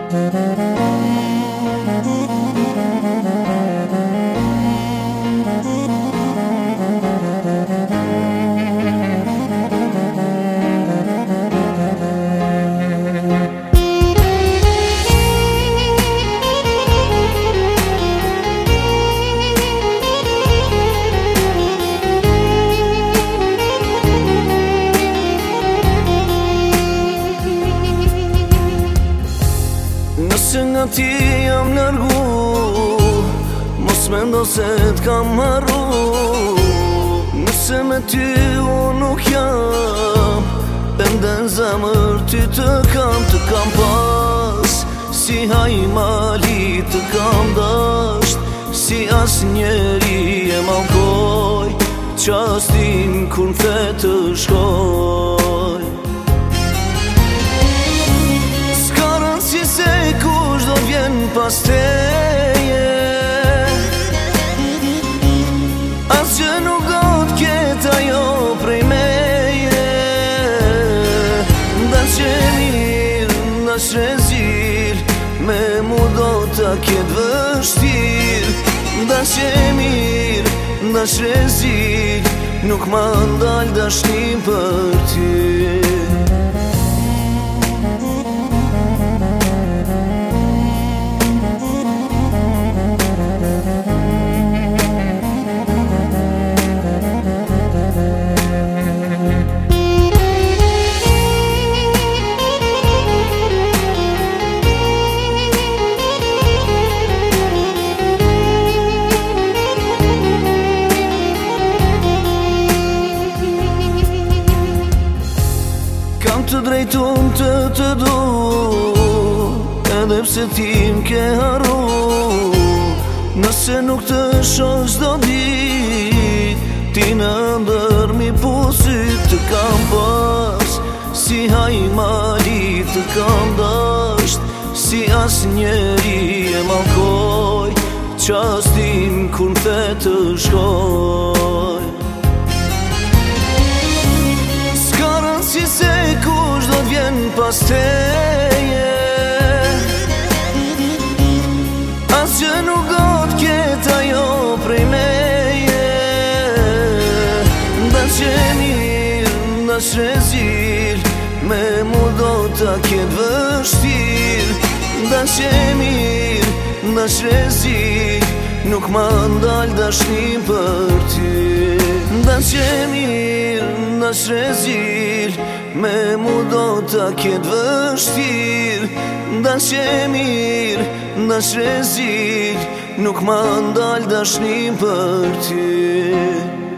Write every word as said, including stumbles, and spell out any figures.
Nëse nga ti jam largu, mos mendo se t'kam marru. Nëse me ty unë nuk jam, ende në zemër ty të kam. Të kam pas, si haj mali të kam dasht, si as njeri e malkoj, qastin kur n'the të shkoj. Pas teje as që nuk do t'ket ajo prej meje. Ndash e mirë, ndash rezil, me mu do t'a ket vështir. Ndash e mirë, ndash rezil, nuk ma ndal dashnim për ty. Kam të drejtun të të du, edhe pse ti m'ke harru. Nëse nuk të shoh çdo dit, ti në ndër mi pusit. Të kam pas, si haj mali të kam dasht, si as njeri e malkoj, qastin kur n'the të shkoj. S'ka rëndësi se kush do t'vjen pas teje, as që nuk do t'ket ajo prej meje. Ndash e mirë, ndash rezil, me mu do t'a ket vështir. Ndash e mirë, ndash rezil, nuk ma ndal dashnim për ty. Ndash e mirë, ndash rezil, me mu do t'a ket vështir. Ndash e mirë, ndash rezil, nuk ma ndal dashnim për ty.